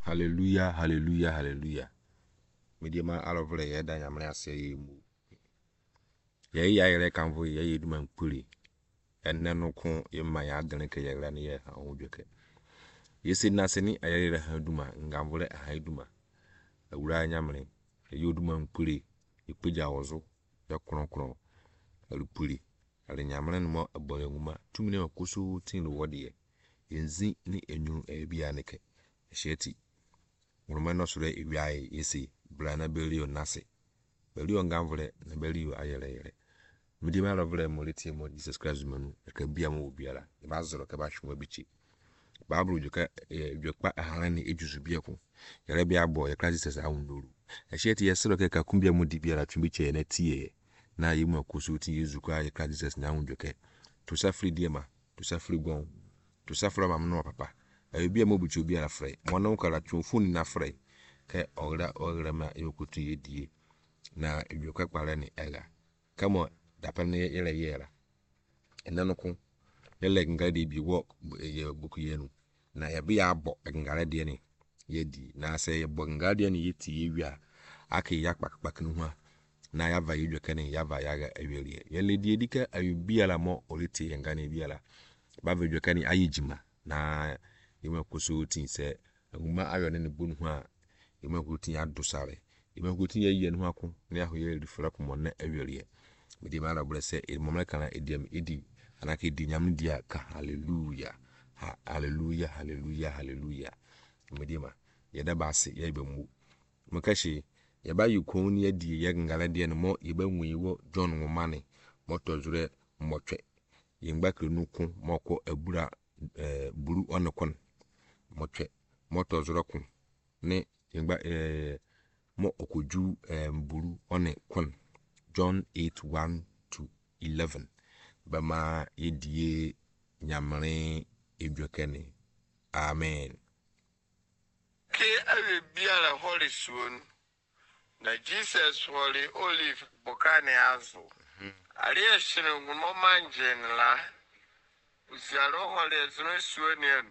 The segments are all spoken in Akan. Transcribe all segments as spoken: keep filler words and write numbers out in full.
Hallelujah, hallelujah, hallelujah. Mediama alovre ye da nyamre ase ye mu. Ye ya yere kanvo ye ye duma nkuri. Enne no ko ye ma ya adene ke yere ne ye ahudweke. Ye se na se ni ayere ha duma ngamvore ha duma. Awura nyamre ye duma nkuri ipeja wozo ya kronkron alupuri. Ale nyamre no mo aboye nguma tumine makoso tin lo wode yenzi ni enyu ebia neke. Sheti Uruma no sure iwiaye yesi blana belio nase belio ngamvole na belio ayere yere midi ma rovle moliti mo Jesus Christ manu ka bia mo obiara ba zoro ka ba hwwa bichi babru joka jokpa ahani ejuzu bia ko yere bia bo ye Christ Jesus awundoru eheti yesero ka kumbia mo di biara twimbiche na tie na yimu akoso ti Yesu kwa ye Christ Jesus na awunjoke to safri diema to safri gon to safra mam no papa bia mo buchi obiara frɛ mono kala twofuni na frɛ ke ogra ogra ma yokutu yedie na edwokwa kpare ni ega kamo dapane yele yera enano ko yele ngade bi wo ye buku yenu na ye bia abo ngade ni yedi na se ye bo ngade ni yeti yewia ake yakpakpak no ho na ya va yedwoka ni ya va yaga awelie yele die dika ayubiala mo oliti ngane biala ba va yedwoka ni ayijima na yema koso tin se nguma ayo ne bonu ho a yema ko tin adosare yema ko tin yayi ne ho ako ne aho ye refra ko mo na awelie medi mara blese e mo meka na ediem edi anaka edi nyam dia ka hallelujah ha, hallelujah hallelujah hallelujah medi ma ye da base ye be mu mo kashi ye ba yikon ne edi ye ngala de ne mo ye ba nwi wo John ngomane moto zure motwe ye ngbakre nuku moko abura eh buru onekon motwe moto zurokun ne yengba eh mo okoju eh, mburu one kon John eight one to eleven bama yedie nyamre edwokene amen ke awe biara holy suon na Jesus holy olive bokane azo ariye shine ngumo manje nla usiaro holy zuro suonian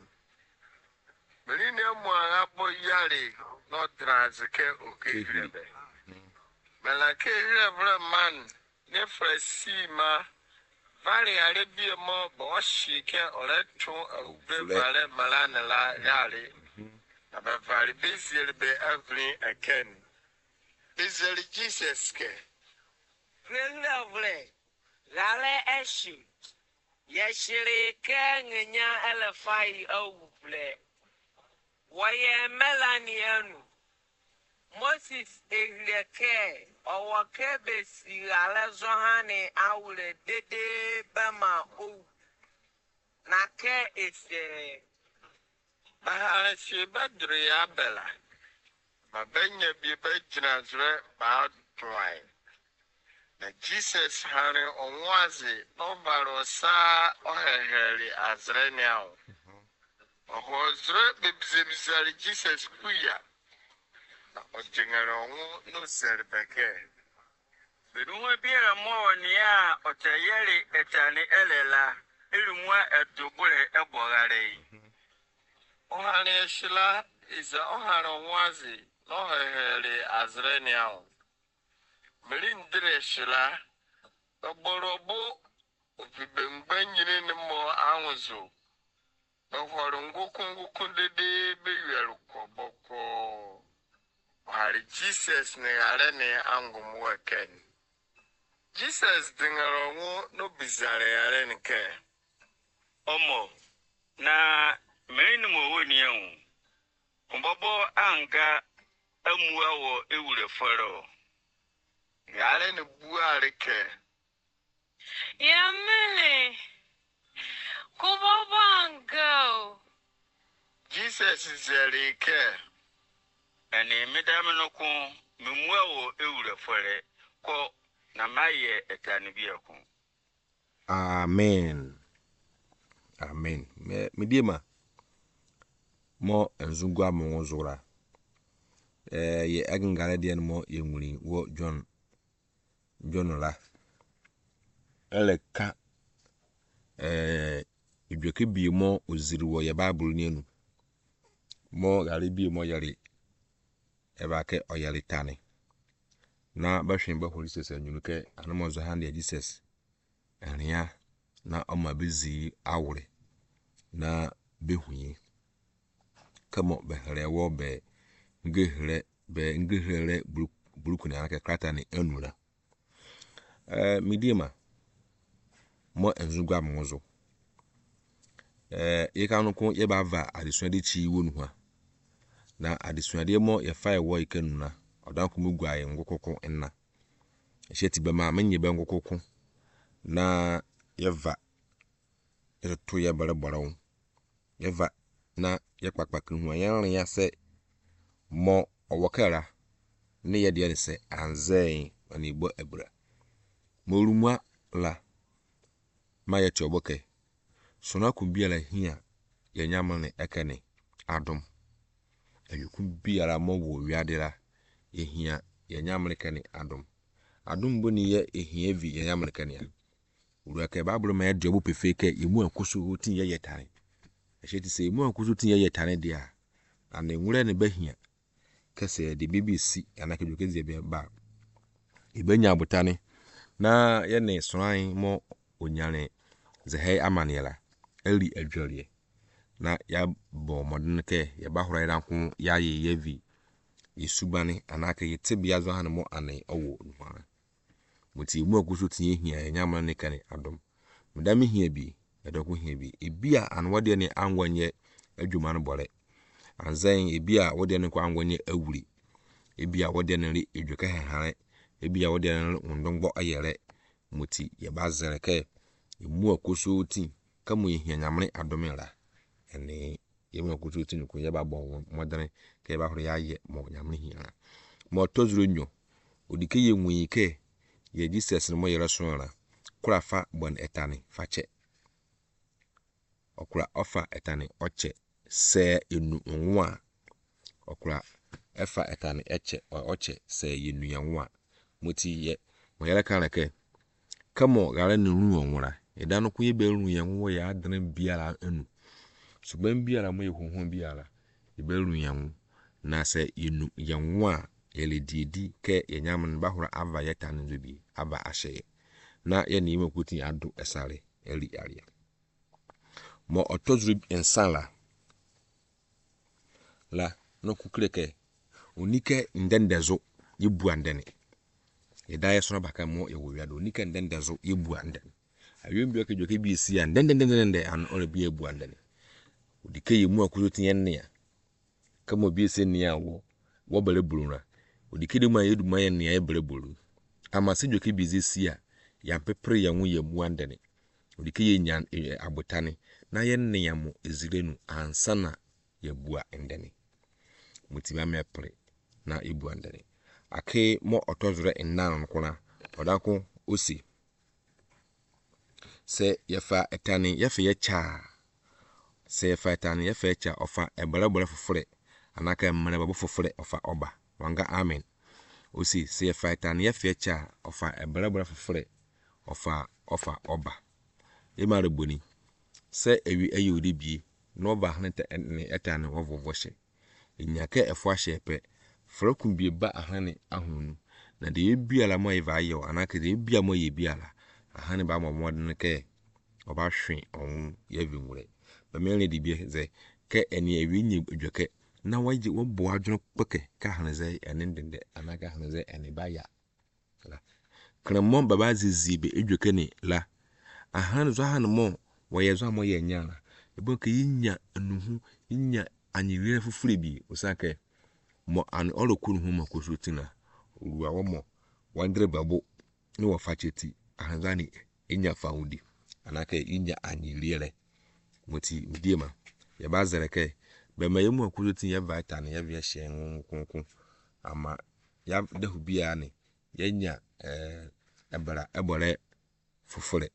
Melini mwa bo yale no transike okehirebe. Melake hirebe man ne fresima vale arabia mo bo shike oretu ube vale malane la yale. Aba vale bizil be avli again. Bizil Jesus ke. Lovely. Lale eshi. Yeshiri ke ngenya elefai ouble. Waye melanianu Moses ehleke owoke besi ala zohane awle dede bama o na ke ese Ba shi badri abela ba benya bi ba jina zure ba twai na Jesus hare onwazi ovaro sa oheheri azreniao oho zure bibzibzari Jesus kuya ojingaro no serbeke Benuwa biara mo ni a otayeri etani elela ilumwa edubule ebogare ohane shila iza ohano wazi no heheri azreniao melindire shila oborobo obibengbenyine ni mo anzo ohoro nguku nguku dede beyeru koboko Hari Jesus ne yare ne angum weken. Jesus dingaro ngo no bizare yare nke. Omo na meni mo woni en Mbobo anga amua wo ewure foro Yare ne buare ke. Yamele. Kubobango. Jesus is yare ke. Ani medame no ko memua wo ewure fore ko na maye etani bia ko amen amen me mediema mo enzugwa mo zura eh ye agngara de mo ye nwuri wo John John la eleka eh idweke bi mo oziri wo ye bible ni enu mo gari bi mo yari e ba ke oyari tani na ba hwen ba hori sese nyunu ke anamo zo hande Jesus ania na oma bezi awre na behuye kamo be here wo be ngehere be ngehere buluku na ke krata ni enura eh midima mo enzugwa mozo eh ye kanu ko ye ba va adesuade chi wonu ha na adesuade mo ye fa ewo ikanuna odan ko mugwa ye ngokoko enna eheti be ma menye be ngokoko na ye va ye to ye bare boro ye va na ye kpakpakru hu ye ran ya se mo owokara ne ye de se anzen ani bo ebra morumwa la ma ye choboke sona kumbiala hia ye nyamane ekene adom ayukun biara mo wo wiadera ehia ye nyamane kene adom adom boni ye ehia vi ye nyamane kene uru ka babru ma ye dobu pefeke emu ankusu tin ye yetare eheti se emu ankusu tin ye yetare dia ane nwure ne bahia kese de B B C anake jokezi be ba ibenya abutane na ye ne soran mo onyane zehe amaniela eli adwarie na ya bo modern ke ya bahora ira nko ya ye yevi yesubane anaka yetebia zo han mo ane owo nuara muti mu akuso tin hia nyama ne kane adom mudame hia bi edoko hia bi ebia anwode ne anwanye adwuma no bore anzan ebia wode ne ko anwanye awuri ebia wode ne ri edweka hehare ebia wode ne ndongbo ayere muti ye bazere ke emu akuso tin kamo yehia nyamre adomela ene yemu akuso tin ko ye ba bon modern ke ba hore ya ye mo nyamre hia mo tozuro nyo odike ye nwuyi ke ye Jesus no mo yere sonra kura fa bon etane fache okura ofa etane oche se enu nwa okura efa etane eche oche se yenu yanwa muti ye mo yere kan ke kamo gare ne ru onwura edanu ko ye be ru yanwo ya adren biara enu suban biara mo ye honhon biara ye be ru yanwo na se yenu yanwa ele diedi ke yenyam ba hora ava yetane nzobi aba ahye na ye ne yema kutin ado esare eli area mo otozuru ensala la no kukreke onike ndendezo yebu andene yedaye sono baka mo ye wo wiado onike ndendezo yebu andene ayombi ke joke bi esi an ndendendende an ore bi yebu andene odike yemu akuzo tin yen ya kamo bi esi ne ya wo wo bele bulura odikide ma yedu ma yen ne ya bele bulu ama se joke bi zesi a ya pepre ya wu yemu andene odike ye nyan abotane na yen ne ya mo ezirenu ansana yebua endene mutima mepre na ebu andene ake mo otozure ennan nkona odako osi se yefa etane yefa ye cha se yefa etane yefa ye cha ofa ebalabala fofore anaka mmene babo fofore ofa oba wanga amen osi se yefa etane yefa ye cha ofa ebalabala fofore ofa ofa oba emare boni se ewi ayodi bi no ba hanete ne etane wovovoshe enyake efo ahye pe frokum bi ba ahane ahunu na de ebiala mo eva ayo anaka de ebia mo ye biala ahane ba mo modern ke oba hwen on ye vinwure ba mele di bi ze ke eni ewi nyi dweke na waje wo bo adwon peke ka hanze ene ndende anaka hanze ene ba ya la kremo baba zizibe edweke ni la ahane zo ahane mo wo ye zo mo ye nyana ebo ke yinya enuhu yinya anyire fufure bi osake mo an olokunu hu makoso tina uwa wo mo wandre babo ni wo facheti ahanzani enya faudi anaka inya anyire moti udiema ye bazere ke be mayemu akoso tin ye vital ye vie hye nkonko ama ya dehu bia ni yenya eh ebara ebore fufure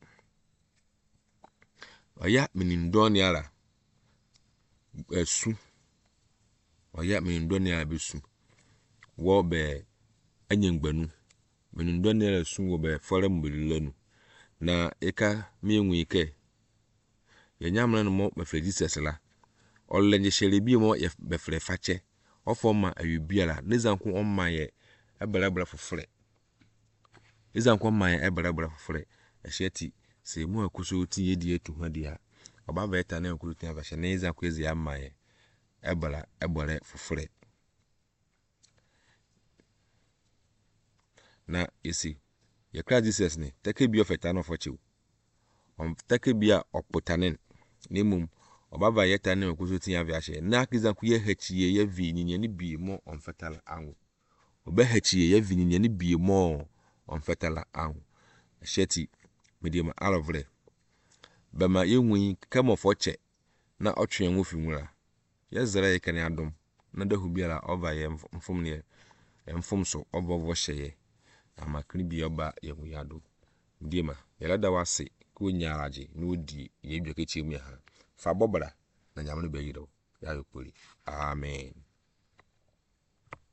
oya minindoni ara esu oya minindoni ara besu wo be anyengbanu minindoni ara esu wo be fore mbulilanu na eka mienwu ike yenyamna no mo mafre Jesus la olenje shere bi mo ye befre fache ofoma ayubiala nezanku omaye eberebere fofore ezanku omaye eberebere fofore eheti se mu akuso tinye die tu ha dia oba beta na akuso tin avashe nezanku ezi amaye ebara ebere fofore na esi ye Christ Jesus ni take bi ofeta no fochiw on take bi a opotanen nemum obaba yeta na akuso tin avashe na akizanku ye hachiye ye vi nyinya ni bi mo on fetala anwo oba hachiye ye vi nyinya ni bi mo on fetala anwo eheti medium alovre bema yenwi kemo foche na otwen wo finwura ye zera ye kan adom na dahu biara oba ye mfom ne mfom so obovo hyeye amakri bi oba ye hu yado medium ye da wase ko nyaaraje no di ye dweke chemu ha fa bobara na nyamno be yiro ya yopori amen.